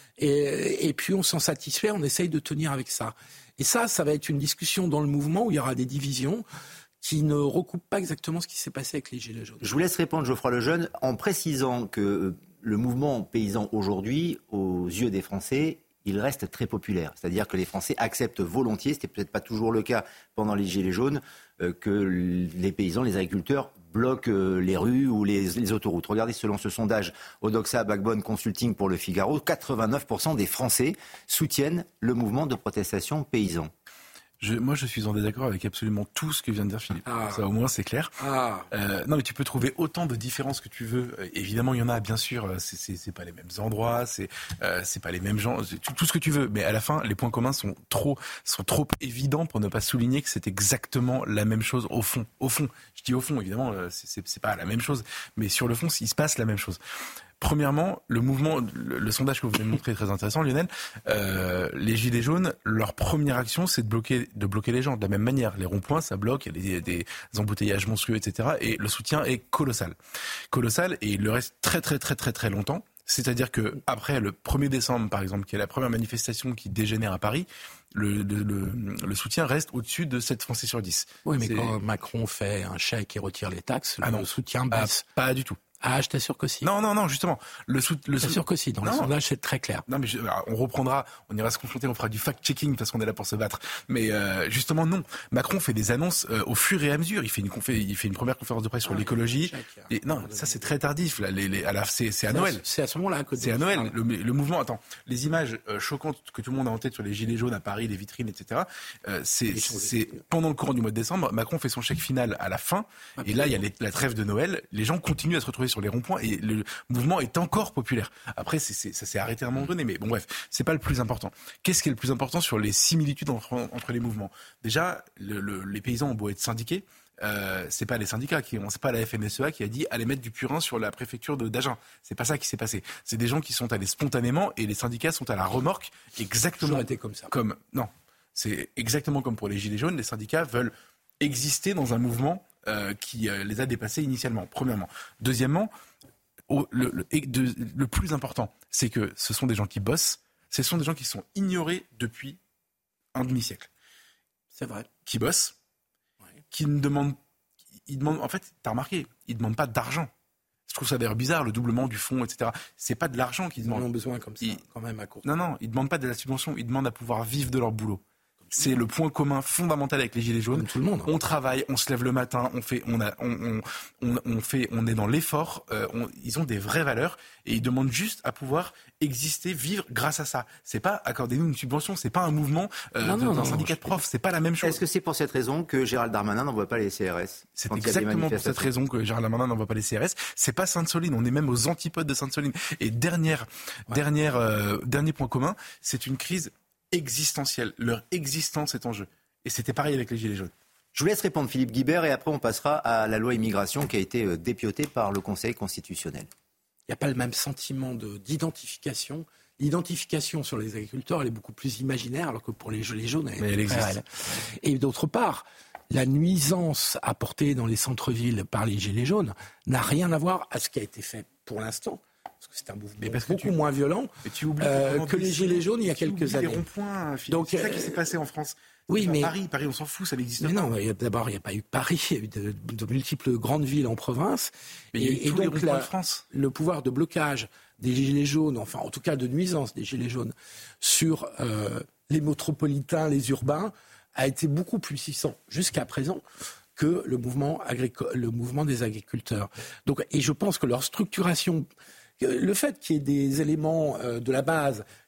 Et, et puis, on s'en satisfait, on essaye de tenir avec ça. Et ça, ça va être une discussion dans le mouvement où il y aura des divisions qui ne recoupent pas exactement ce qui s'est passé avec les Gilets jaunes. Je vous laisse répondre, Geoffroy Lejeune, en précisant que le mouvement paysan aujourd'hui, aux yeux des Français, il reste très populaire. C'est-à-dire que les Français acceptent volontiers, ce n'était peut-être pas toujours le cas pendant les Gilets jaunes, euh, que les paysans, les agriculteurs bloquent euh, les rues ou les, les autoroutes. Regardez, selon ce sondage Odoxa Backbone Consulting pour Le Figaro, quatre-vingt-neuf pour cent des Français soutiennent le mouvement de protestation paysan. Je, moi, je suis en désaccord avec absolument tout ce que vient de dire Philippe. Ah. Ça, au moins, c'est clair. Ah. Euh, non, mais tu peux trouver autant de différences que tu veux. Euh, évidemment, il y en a, bien sûr. C'est, c'est, c'est pas les mêmes endroits, c'est, euh, c'est pas les mêmes gens, tout, tout ce que tu veux. Mais à la fin, les points communs sont trop, sont trop évidents pour ne pas souligner que c'est exactement la même chose au fond. Au fond, je dis au fond, évidemment, c'est, c'est, c'est pas la même chose, mais sur le fond, il se passe la même chose. Premièrement, le mouvement, le, le sondage que vous venez de montrer est très intéressant, Lionel. Euh, les Gilets jaunes, leur première action, c'est de bloquer, de bloquer les gens. De la même manière, les ronds-points, ça bloque, il y a des, des embouteillages monstrueux, et cetera. Et le soutien est colossal, colossal, et il le reste très, très, très, très, très longtemps. C'est-à-dire que après le premier décembre, par exemple, qui est la première manifestation qui dégénère à Paris, le, le, le, le soutien reste au-dessus de sept Français sur dix. Oui, mais c'est... quand Macron fait un chèque et retire les taxes, ah le non. soutien baisse. Ah, pas du tout. Ah, je t'assure que si. Non, non, non, justement. Le sou... le je t'assure que si. Dans non. le sondage, c'est très clair. Non, mais je... Alors, on reprendra, on ira se confronter, on fera du fact-checking parce qu'on est là pour se battre. Mais euh, justement, non. Macron fait des annonces euh, au fur et à mesure. Il fait une, confé... il fait une première conférence de presse sur ah, l'écologie. Et non, ça c'est très tardif. Là, les, les... À la... c'est, c'est à Noël. C'est à ce moment-là. Que c'est à Noël. Le, le mouvement. Attends, les images euh, choquantes que tout le monde a en tête sur les gilets jaunes à Paris, les vitrines, et cetera. Euh, c'est, c'est pendant le courant du mois de décembre. Macron fait son chèque final à la fin. Ah, et là, il y a les... la trêve de Noël. Les gens continuent à se retrouver sur les ronds-points et le mouvement est encore populaire. Après, c'est, c'est, ça s'est arrêté à un moment donné, mais bon, bref, c'est pas le plus important. Qu'est-ce qui est le plus important sur les similitudes entre, entre les mouvements ? Déjà, le, le, les paysans ont beau être syndiqués, euh, c'est pas les syndicats qui ont, c'est pas la F N S E A qui a dit allez mettre du purin sur la préfecture de d'Agen. C'est pas ça qui s'est passé. C'est des gens qui sont allés spontanément et les syndicats sont à la remorque exactement été comme ça. Comme non, c'est exactement comme pour les Gilets jaunes. Les syndicats veulent exister dans un mouvement euh, qui euh, les a dépassés initialement. Premièrement, deuxièmement. Au, le, le, de, le plus important, c'est que ce sont des gens qui bossent, ce sont des gens qui sont ignorés depuis un demi-siècle. C'est vrai. Qui bossent, ouais. qui ne demandent, ils demandent, en fait, t'as remarqué, ils ne demandent pas d'argent. Je trouve ça d'ailleurs bizarre, le doublement du fonds, et cetera. C'est pas de l'argent qu'ils demandent. Ils en ont besoin comme ça, ils, quand même à court. Non, non, ils ne demandent pas de la subvention, ils demandent à pouvoir vivre de leur boulot. C'est le point commun fondamental avec les Gilets jaunes. Tout le monde. On travaille, on se lève le matin, on fait, on a, on, on, on fait, on est dans l'effort. Euh, on, ils ont des vraies valeurs et ils demandent juste à pouvoir exister, vivre grâce à ça. C'est pas accordez-nous une subvention, c'est pas un mouvement euh, non, de, non, d'un non, syndicat de profs, c'est pas la même chose. Est-ce que c'est pour cette raison que Gérald Darmanin n'envoie pas les C R S ? C'est exactement pour cette raison que Gérald Darmanin n'envoie pas les C R S. C'est pas Sainte-Soline, on est même aux antipodes de Sainte-Soline. Et dernière, ouais. dernière, euh, dernier point commun, c'est une crise existentielle. Leur existence est en jeu. Et c'était pareil avec les Gilets jaunes. Je vous laisse répondre, Philippe Guibert, et après on passera à la loi immigration qui a été dépiautée par le Conseil constitutionnel. Il n'y a pas le même sentiment de, d'identification. L'identification sur les agriculteurs, elle est beaucoup plus imaginaire, alors que pour les Gilets jaunes, elle, Mais elle existe. Elle, et d'autre part, la nuisance apportée dans les centres-villes par les Gilets jaunes n'a rien à voir à ce qui a été fait pour l'instant. Parce que c'est un mouvement beaucoup tu, moins violent euh, que les Gilets jaunes il y a quelques années. Les ronds-points, Donc, c'est euh, ça qui s'est passé en France. Oui, mais Paris, Paris, on s'en fout, ça n'existe mais pas. Non, d'abord, il n'y a pas eu Paris, il y a eu de, de multiples grandes villes en province. Mais et, et donc, la, France. le pouvoir de blocage des Gilets jaunes, enfin, en tout cas de nuisance des Gilets jaunes, sur euh, les métropolitains, les urbains, a été beaucoup plus puissant jusqu'à présent que le mouvement, agricole, le mouvement des agriculteurs. Donc, et je pense que leur structuration. Le fait qu'il y ait des éléments de la base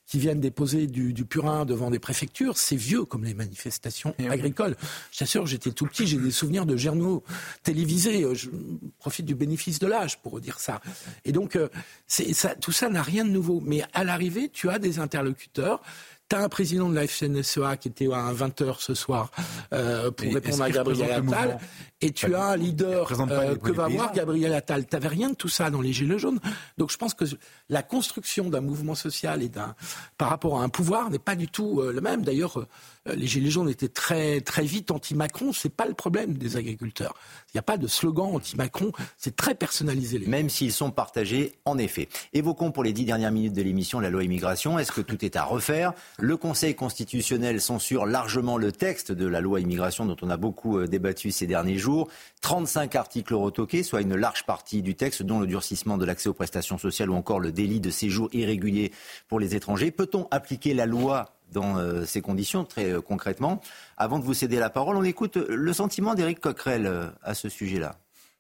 qui viennent déposer du, du purin devant des préfectures, c'est vieux comme les manifestations et agricoles. Oui. Je t'assure, j'étais tout petit, j'ai des souvenirs de journaux télévisés. Je profite du bénéfice de l'âge pour dire ça. Et donc, c'est, ça, tout ça n'a rien de nouveau. Mais à l'arrivée, tu as des interlocuteurs. Tu as un président de la F N S E A qui était à vingt heures ce soir euh, pour et répondre à Gabriel Attal. Et tu pas, as un leader euh, que va avoir Gabriel Attal. Tu n'avais rien de tout ça dans les Gilets jaunes. Donc je pense que la construction d'un mouvement social et d'un, par rapport à un pouvoir n'est pas du tout euh, le même. D'ailleurs, euh, les Gilets jaunes étaient très, très vite anti-Macron. Ce n'est pas le problème des agriculteurs. Il n'y a pas de slogan anti-Macron. C'est très personnalisé. Les Même s'ils sont partagés, en effet. Évoquons pour les dix dernières minutes de l'émission la loi immigration. Est-ce que tout est à refaire ? Le Conseil constitutionnel censure largement le texte de la loi immigration dont on a beaucoup débattu ces derniers jours. trente-cinq articles retoqués, soit une large partie du texte, dont le durcissement de l'accès aux prestations sociales ou encore le délit de séjour irrégulier pour les étrangers. Peut-on appliquer la loi dans euh, ces conditions, très euh, concrètement ? Avant de vous céder la parole, on écoute le sentiment d'Éric Coquerel euh, à ce sujet-là.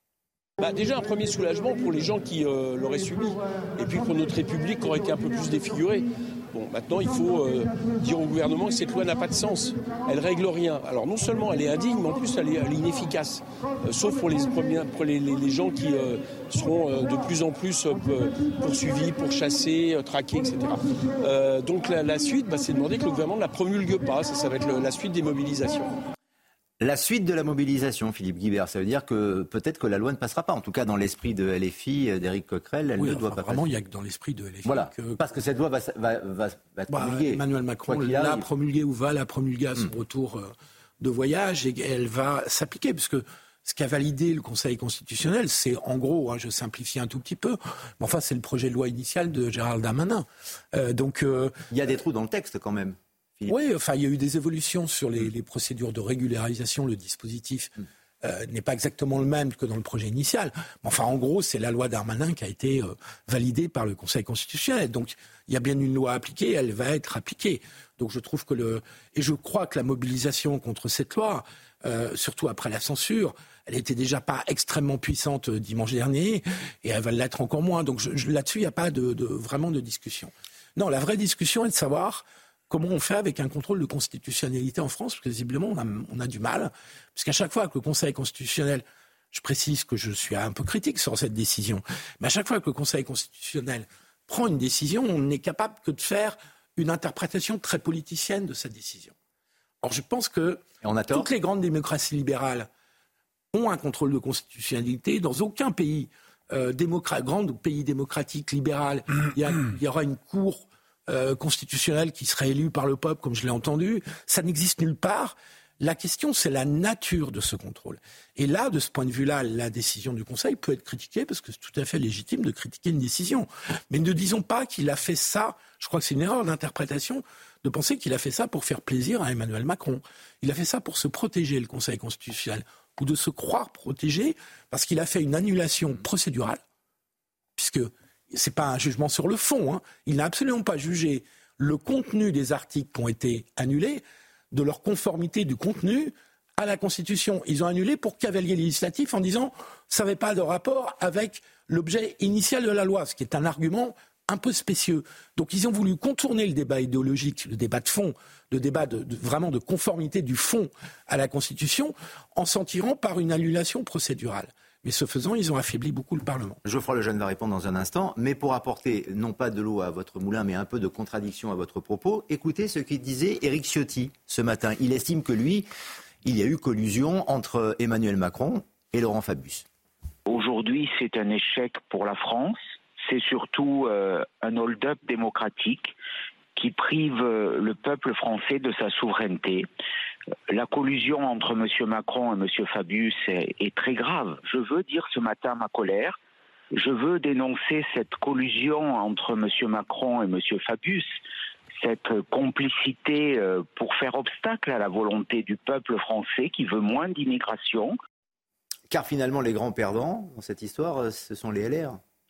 Bah déjà un premier soulagement pour les gens qui euh, l'auraient subi et puis pour notre République qui aurait été un peu plus défigurée. Bon, maintenant il faut euh, dire au gouvernement que cette loi n'a pas de sens. Elle règle rien. Alors non seulement elle est indigne, mais en plus elle est, elle est inefficace. Euh, sauf pour les, premiers, pour les, les, les gens qui euh, seront euh, de plus en plus euh, poursuivis, pourchassés, euh, traqués, et cetera. Euh, donc la, la suite, bah, c'est de demander que le gouvernement ne la promulgue pas. Ça, ça va être le, la suite des mobilisations. La suite de la mobilisation, Philippe Guibert, ça veut dire que peut-être que la loi ne passera pas. En tout cas, dans l'esprit de L F I, d'Éric Coquerel, elle oui, ne enfin, doit pas vraiment, passer. il n'y a que dans l'esprit de L F I. Voilà, que... parce que cette loi va, va, va, va être bah, promulguée. Emmanuel Macron l'a promulguée ou va la promulguer à son mmh. retour euh, de voyage et elle va s'appliquer, puisque ce qu'a validé le Conseil constitutionnel, c'est en gros, hein, je simplifie un tout petit peu, mais enfin, c'est le projet de loi initial de Gérald Darmanin. Euh, donc, euh, il y a des trous dans le texte quand même. Oui, enfin, il y a eu des évolutions sur les, les procédures de régularisation. Le dispositif euh, n'est pas exactement le même que dans le projet initial. Mais enfin, en gros, c'est la loi Darmanin qui a été euh, validée par le Conseil constitutionnel. Donc, il y a bien une loi appliquée, elle va être appliquée. Donc, je trouve que le... Et je crois que la mobilisation contre cette loi, euh, surtout après la censure, elle n'était déjà pas extrêmement puissante dimanche dernier, et elle va l'être encore moins. Donc, je, je, là-dessus, il n'y a pas de, de, vraiment de discussion. Non, la vraie discussion est de savoir... comment on fait avec un contrôle de constitutionnalité en France, parce que visiblement on a, on a du mal, parce qu'à chaque fois que le Conseil constitutionnel, je précise que je suis un peu critique sur cette décision, mais à chaque fois que le Conseil constitutionnel prend une décision, on n'est capable que de faire une interprétation très politicienne de cette décision. Or je pense que toutes les grandes démocraties libérales ont un contrôle de constitutionnalité. Dans aucun pays, euh, démocra- grand pays démocratique libéral, il y, y aura une cour Euh, constitutionnel qui serait élu par le peuple, comme je l'ai entendu. Ça n'existe nulle part. La question, c'est la nature de ce contrôle. Et là, de ce point de vue-là, la décision du Conseil peut être critiquée, parce que c'est tout à fait légitime de critiquer une décision. Mais ne disons pas qu'il a fait ça, je crois que c'est une erreur d'interprétation, de penser qu'il a fait ça pour faire plaisir à Emmanuel Macron. Il a fait ça pour se protéger, le Conseil constitutionnel, ou de se croire protégé, parce qu'il a fait une annulation procédurale, puisque c'est pas un jugement sur le fond. Hein. Il n'a absolument pas jugé le contenu des articles qui ont été annulés, de leur conformité du contenu à la Constitution. Ils ont annulé pour cavalier législatif en disant ça n'avait pas de rapport avec l'objet initial de la loi, ce qui est un argument un peu spécieux. Donc ils ont voulu contourner le débat idéologique, le débat de fond, le débat de, de, vraiment de conformité du fond à la Constitution, en s'en tirant par une annulation procédurale. Mais ce faisant, ils ont affaibli beaucoup le Parlement. Geoffroy Lejeune va répondre dans un instant, mais pour apporter non pas de l'eau à votre moulin, mais un peu de contradiction à votre propos, écoutez ce qu'il disait Éric Ciotti ce matin. Il estime que lui, il y a eu collusion entre Emmanuel Macron et Laurent Fabius. Aujourd'hui, c'est un échec pour la France. C'est surtout euh, un hold-up démocratique qui prive le peuple français de sa souveraineté. La collusion entre M. Macron et M. Fabius est, est très grave. Je veux dire ce matin ma colère. Je veux dénoncer cette collusion entre M. Macron et M. Fabius, cette complicité pour faire obstacle à la volonté du peuple français qui veut moins d'immigration. Car finalement, les grands perdants dans cette histoire, ce sont les L R.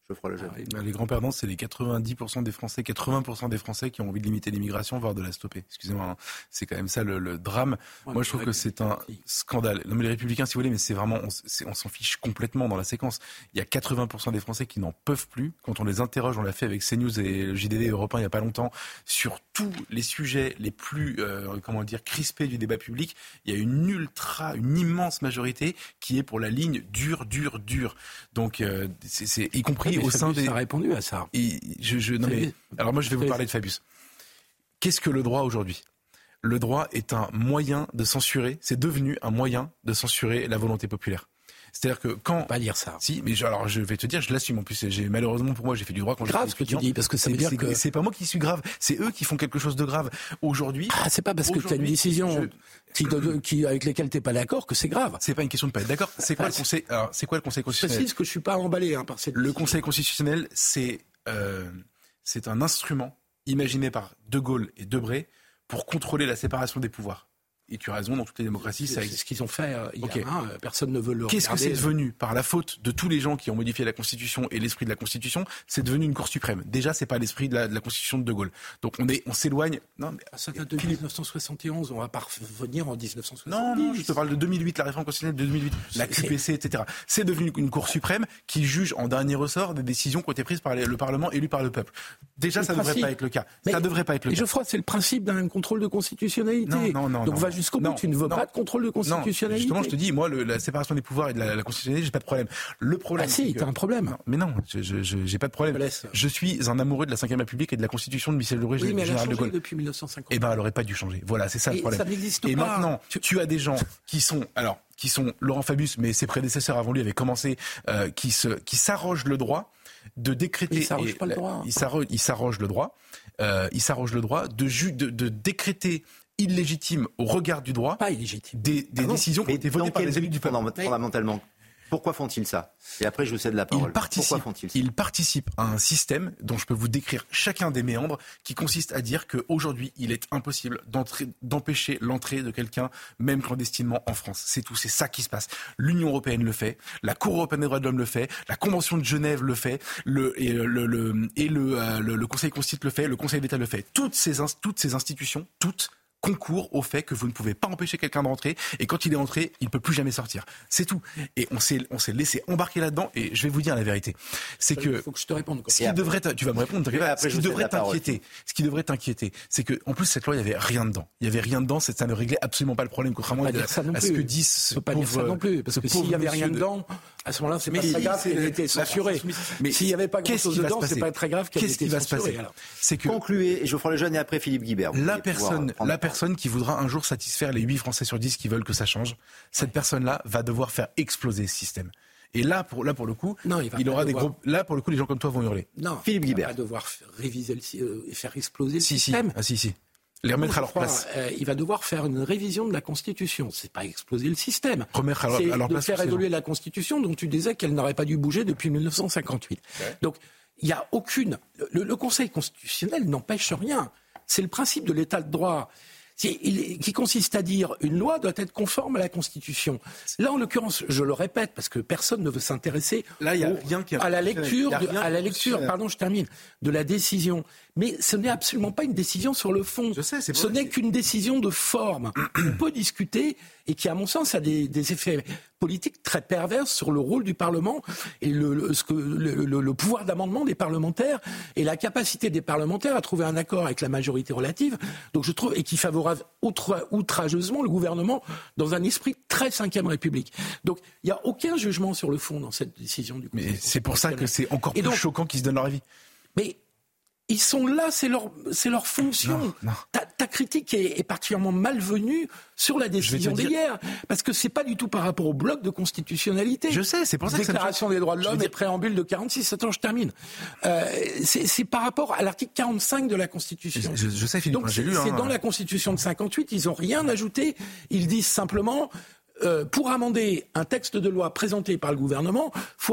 Geoffroy Lejeune. Ah oui, les grands perdants, c'est les quatre-vingt-dix pour cent des Français, quatre-vingts pour cent des Français qui ont envie de limiter l'immigration, voire de la stopper. Excusez-moi, hein. C'est quand même ça le, le drame. Ouais, Moi, je trouve que c'est un scandale. Non, mais les Républicains, si vous voulez, mais c'est vraiment, on, c'est, on s'en fiche complètement dans la séquence. Il y a quatre-vingts pour cent des Français qui n'en peuvent plus. Quand on les interroge, on l'a fait avec CNews et le J D D Europe un il n'y a pas longtemps, sur tous les sujets les plus, euh, comment dire, crispés du débat public, il y a une ultra, une immense majorité qui est pour la ligne dure, dure, dure. Donc, euh, c'est, c'est y compris ouais, au sein des. Ça a répondu à ça. Et je, je, non mais, alors moi, je vais vous parler de Fabius. Qu'est-ce que le droit aujourd'hui ? Le droit est un moyen de censurer. C'est devenu un moyen de censurer la volonté populaire. C'est-à-dire que quand... On peut pas dire ça. Si, mais je, alors je vais te dire, je l'assume. En plus, j'ai, malheureusement pour moi, j'ai fait du droit quand j'étais grave ce que tu dis, parce que ça veut dire c'est, que... C'est pas moi qui suis grave, c'est eux qui font quelque chose de grave. Aujourd'hui... Ah, c'est pas parce que tu as une décision je... qui, de, qui, avec laquelle tu n'es pas d'accord que c'est grave. C'est pas une question de pas être d'accord. C'est quoi, ah, le, conseil, alors, c'est quoi le Conseil constitutionnel ? Je précise que je suis pas emballé hein, par cette Le décision. Conseil constitutionnel, c'est, euh, c'est un instrument imaginé par De Gaulle et Debré pour contrôler la séparation des pouvoirs. Et tu as raison, dans toutes les démocraties, c'est, ça existe. C'est ce qu'ils ont fait euh, hier. Okay. Hein, personne ne veut le Qu'est-ce regarder. que c'est devenu ? Par la faute de tous les gens qui ont modifié la Constitution et l'esprit de la Constitution, c'est devenu une Cour suprême. Déjà, c'est pas l'esprit de la, de la Constitution de De Gaulle. Donc on, est, on s'éloigne... Non, mais... Ça date de dix-neuf cent soixante et onze, on va pas revenir en dix-neuf cent soixante-dix. Non, non, je te parle de deux mille huit, la réforme constitutionnelle de deux mille huit, la Q P C, et cetera. C'est devenu une Cour suprême qui juge en dernier ressort des décisions qui ont été prises par les, le Parlement élu par le peuple. Déjà, ça ne devrait pas être le cas. Mais, ça devrait pas être le mais cas. Et Geoffroy, c'est le principe d'un contrôle de constitutionnalité. Non, non, non. Donc non, va jusqu'au bout, tu ne veux non, pas de contrôle de constitutionnalité. Non, justement, je te dis, moi, le, la séparation des pouvoirs et de la, la constitutionnalité, j'ai pas de problème. Le problème. Ah si, que... t'as un problème. Non, mais non, je, je, je, j'ai pas de problème. Je, je suis un amoureux de la cinquième République et de la Constitution de Michel Debré, oui, mais général elle a de Gaulle. depuis dix-neuf cent cinquante. Eh ben, elle aurait pas dû changer. Voilà, c'est ça et le problème. Ça n'existe et pas. maintenant, tu... tu as des gens qui sont, alors, qui sont Laurent Fabius, mais ses prédécesseurs avant lui avaient commencé, euh, qui se, qui s'arrogent le droit de décréter. Il s'arroge pas le droit. Il s'arroge, il s'arroge le droit. Euh, il s'arroge le droit de, ju- de, de décréter illégitime au regard du droit. Pas illégitime. Des, des ah décisions qui ont été votées par les élus du peuple. Fondamentalement. Pourquoi font-ils ça ? Et après, je vous cède la parole. Ils participent, Pourquoi font-ils ça ? Ils participent à un système dont je peux vous décrire chacun des méandres, qui consiste à dire qu'aujourd'hui, il est impossible d'empêcher l'entrée de quelqu'un, même clandestinement, en France. C'est tout, c'est ça qui se passe. L'Union européenne le fait, la Cour européenne des droits de l'homme le fait, la Convention de Genève le fait, le, et, le, le, et le, euh, le, le Conseil constitutionnel le fait, le Conseil d'État le fait. Toutes ces, toutes ces institutions, toutes, concourt au fait que vous ne pouvez pas empêcher quelqu'un de rentrer, et quand il est entré, il ne peut plus jamais sortir. C'est tout. Et on s'est, on s'est laissé embarquer là-dedans, et je vais vous dire la vérité. C'est que... Il faut que je te réponde. Ce qui devrait, tu vas me répondre, ce qui devrait t'inquiéter, ce qui devrait t'inquiéter, c'est que, en plus, cette loi, il n'y avait rien dedans. Il n'y avait rien dedans, ça ne réglait absolument pas le problème, contrairement à, à ce que disent ce pauvre... pas dire ça non plus, parce que s'il n'y avait rien dedans, à ce moment-là, c'est pas très grave qu'elle ait été censurée. Mais s'il n'y avait pas grand-chose dedans, c'est pas très grave qu'elle ait été censurée. C'est que... Concluez, et Geoffroy Lejeune, et après Philippe Guibert. La personne, la personne qui voudra un jour satisfaire les huit Français sur dix qui veulent que ça change, cette personne-là va devoir faire exploser ce système. Et là, pour, là, pour le coup, non, il, il aura des gros... Là, pour le coup, les gens comme toi vont hurler. Non, Philippe Guibert. Il va devoir réviser le, euh, et faire exploser si, le système. Si. Ah, si, si. Les remettre non, à leur crois, place. Euh, il va devoir faire une révision de la Constitution. C'est pas exploser le système. Remettre à leur, c'est à leur de place. faire évoluer la Constitution dont tu disais qu'elle n'aurait pas dû bouger depuis dix-neuf cent cinquante-huit. Ouais. Donc, il n'y a aucune... Le, le Conseil constitutionnel n'empêche rien. C'est le principe de l'état de droit. C'est, il, qui consiste à dire une loi doit être conforme à la Constitution. Là, en l'occurrence, je le répète, parce que personne ne veut s'intéresser Là, y a au, rien qui à la lecture, de, à la lecture, pardon, je termine, de la décision. Mais ce n'est absolument pas une décision sur le fond. Je sais, c'est ce vrai, n'est c'est... qu'une décision de forme. On peut discuter et qui, à mon sens, a des, des effets politiques très pervers sur le rôle du Parlement et le, le, ce que, le, le, le pouvoir d'amendement des parlementaires et la capacité des parlementaires à trouver un accord avec la majorité relative. Donc je trouve et qui favorise outre, outrageusement le gouvernement dans un esprit très cinquième République. Donc il n'y a aucun jugement sur le fond dans cette décision du Conseil. Mais c'est pour ça que c'est encore et plus donc, choquant qu'ils se donnent leur avis. Mais ils sont là, c'est leur, c'est leur fonction. Non, non. Ta, ta critique est, est particulièrement malvenue sur la décision d'hier, dire... parce que c'est pas du tout par rapport au bloc de constitutionnalité. Je sais, c'est pour ça que Déclaration ça des droits de l'homme dire... et préambule de quarante-six. Attends, je termine. Euh, c'est, c'est par rapport à l'article quarante-cinq de la Constitution. Je, je sais, Philippe, donc j'ai c'est, lu. C'est hein. dans la Constitution de cinquante-huit. Ils ont rien ajouté. Ils disent simplement. Euh, pour amender un texte de loi présenté par le gouvernement, faut être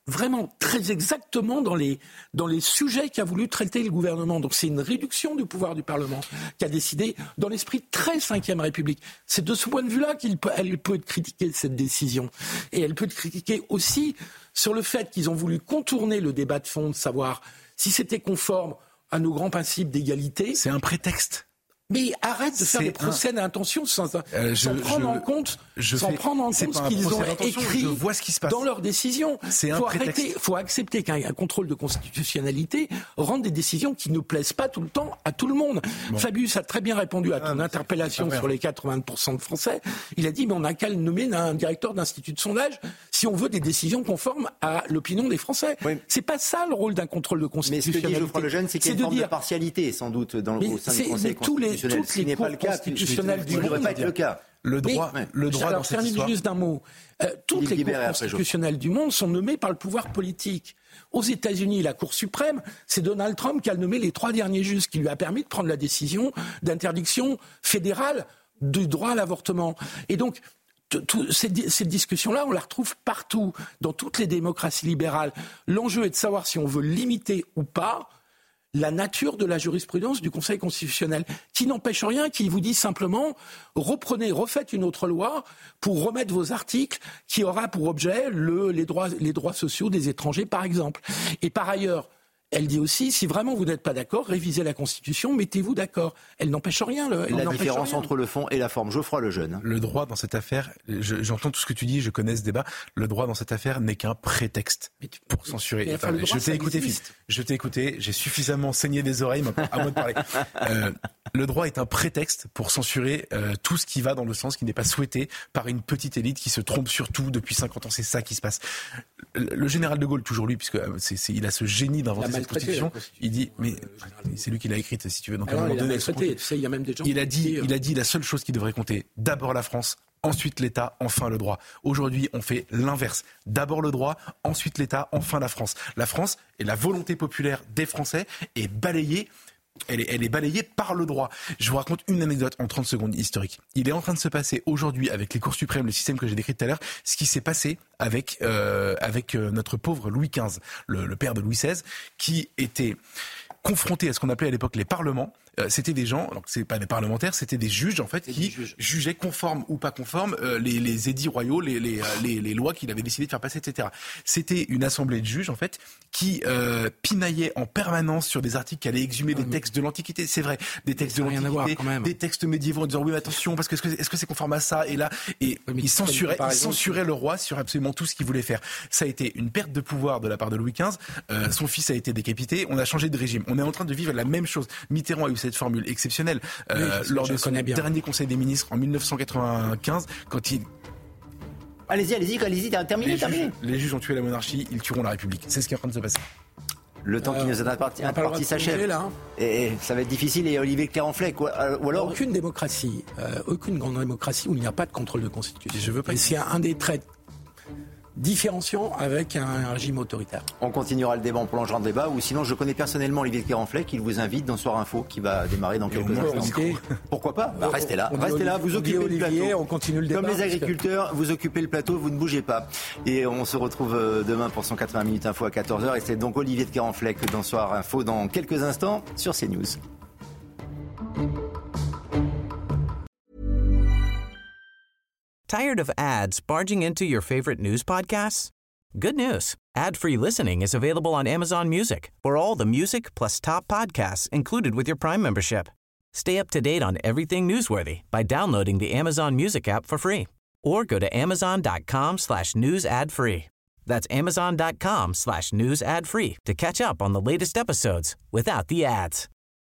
vraiment très exactement dans les, dans les sujets qu'a voulu traiter le gouvernement. Donc c'est une réduction du pouvoir du Parlement qui a décidé dans l'esprit très cinquième République. C'est de ce point de vue-là qu'elle peut, elle peut être critiquée, cette décision. Et elle peut être critiquée aussi sur le fait qu'ils ont voulu contourner le débat de fond, de savoir si c'était conforme à nos grands principes d'égalité. C'est un prétexte. Mais arrête de faire C'est des procès un... d'intention sans, euh, je, sans prendre je, en compte, je sans fais... prendre en compte ce qu'ils ont écrit je vois ce qui se passe. dans leurs décisions. Il faut prétexte. arrêter, faut accepter qu'un un contrôle de constitutionnalité rende des décisions qui ne plaisent pas tout le temps à tout le monde. Bon. Fabius a très bien répondu à ton ah, interpellation sur les quatre-vingts pour cent de Français. Il a dit, mais on n'a qu'à le nommer un directeur d'institut de sondage si on veut des décisions conformes à l'opinion des Français. Oui. C'est pas ça le rôle d'un contrôle de constitutionnalité. Mais ce que dit Geoffroy Lejeune, c'est qu'il y a une forme de partialité, sans doute, dans, au sein du Conseil constitutionnel. Ce n'est pas le cas constitutionnel du monde. Pas être le cas. Le droit, mais, le droit alors, dans cette histoire. Juste d'un mot. Euh, toutes les cours constitutionnelles du monde sont nommées par le pouvoir politique. Aux États-Unis, la Cour suprême, c'est Donald Trump qui a nommé les trois derniers juges, qui lui a permis de prendre la décision d'interdiction fédérale du droit à l'avortement. Et donc, Tout, cette, cette discussion-là, on la retrouve partout, dans toutes les démocraties libérales. L'enjeu est de savoir si on veut limiter ou pas la nature de la jurisprudence du Conseil constitutionnel, qui n'empêche rien, qui vous dit simplement reprenez, refaites une autre loi pour remettre vos articles qui aura pour objet le, les, droits, les droits sociaux des étrangers, par exemple. Et par ailleurs, elle dit aussi, si vraiment vous n'êtes pas d'accord, révisez la Constitution, mettez-vous d'accord. Elle n'empêche rien. Le, elle la n'empêche différence rien. entre le fond et la forme. Geoffroy Lejeune. Le droit dans cette affaire, je, j'entends tout ce que tu dis, je connais ce débat. Le droit dans cette affaire n'est qu'un prétexte tu, pour censurer. Enfin, droit, je t'ai écouté, fils. Je t'ai écouté. J'ai suffisamment saigné des oreilles. Maintenant, à moi de parler. Euh, le droit est un prétexte pour censurer euh, tout ce qui va dans le sens qui n'est pas souhaité par une petite élite qui se trompe sur tout depuis cinquante ans. C'est ça qui se passe. Le, le général de Gaulle, toujours lui, puisque c'est, c'est, il a ce génie d'inventer cette constitution. Il dit, mais c'est lui qui l'a écrite, si tu veux. Donc, alors, à un moment il, donné, a traité, tu sais, il y a même des gens il a dit, qui... il a dit la seule chose qui devrait compter, d'abord la France, ensuite l'État, enfin le droit. Aujourd'hui, on fait l'inverse. D'abord le droit, ensuite l'État, enfin la France. La France et la volonté populaire des Français est balayée. Elle est, elle est balayée par le droit. Je vous raconte une anecdote en trente secondes historique. Il est en train de se passer aujourd'hui avec les cours suprêmes, le système que j'ai décrit tout à l'heure, ce qui s'est passé avec, euh, avec euh, notre pauvre Louis quinze, le, le père de Louis seize, qui était confronté à ce qu'on appelait à l'époque les parlements. Euh, c'était des gens, donc c'est pas des parlementaires, c'était des juges en fait c'est qui jugeaient conformes ou pas conformes euh, les, les édits royaux, les, les, les, les lois qu'il avait décidé de faire passer, et cetera. C'était une assemblée de juges en fait qui euh, pinaillait en permanence sur des articles qui allaient exhumer des textes de l'Antiquité. C'est vrai, des textes de l'Antiquité, des textes médiévaux en disant oui mais attention parce que est-ce que est-ce que c'est conforme à ça et là et oui, il censurait, il censurait le roi sur absolument tout ce qu'il voulait faire. Ça a été une perte de pouvoir de la part de Louis quinze. Euh, son fils a été décapité. On a changé de régime. On est en train de vivre la même chose. Mitterrand a eu cette formule exceptionnelle euh, oui, lors de son dernier Conseil des ministres en dix-neuf cent quatre-vingt-quinze, quand il... Allez-y, allez-y, allez-y, terminez, les terminez. Juges, les juges ont tué la monarchie, ils tueront la République. C'est ce qui est en train de se passer. Le temps euh, qui nous est imparti, imparti s'achève. Là, hein. et, et ça va être difficile. Et Olivier Clérenflay, quoi. Ou alors aucune démocratie, euh, aucune grande démocratie où il n'y a pas de contrôle de constitution. Je veux pas. Et c'est un des traits différenciant avec un, un régime autoritaire. On continuera le débat, on prolongera le débat, ou sinon je connais personnellement Olivier Clérenflay qui vous invite dans Soir Info qui va démarrer dans quelques instants. Pourquoi pas bah, Restez là, restez Olivier, là, vous occupez Olivier, le plateau. On continue le débat. Comme les agriculteurs, que... vous occupez le plateau, vous ne bougez pas. Et on se retrouve demain pour cent quatre-vingts minutes info à quatorze heures. Et c'est donc Olivier de Clérenflay dans Soir Info dans quelques instants sur CNews. Tired of ads barging into your favorite news podcasts? Good news. Ad-free listening is available on Amazon Music for all the music plus top podcasts included with your Prime membership. Stay up to date on everything newsworthy by downloading the Amazon Music app for free or go to amazon.com slash news ad free. That's amazon.com slash news ad free to catch up on the latest episodes without the ads.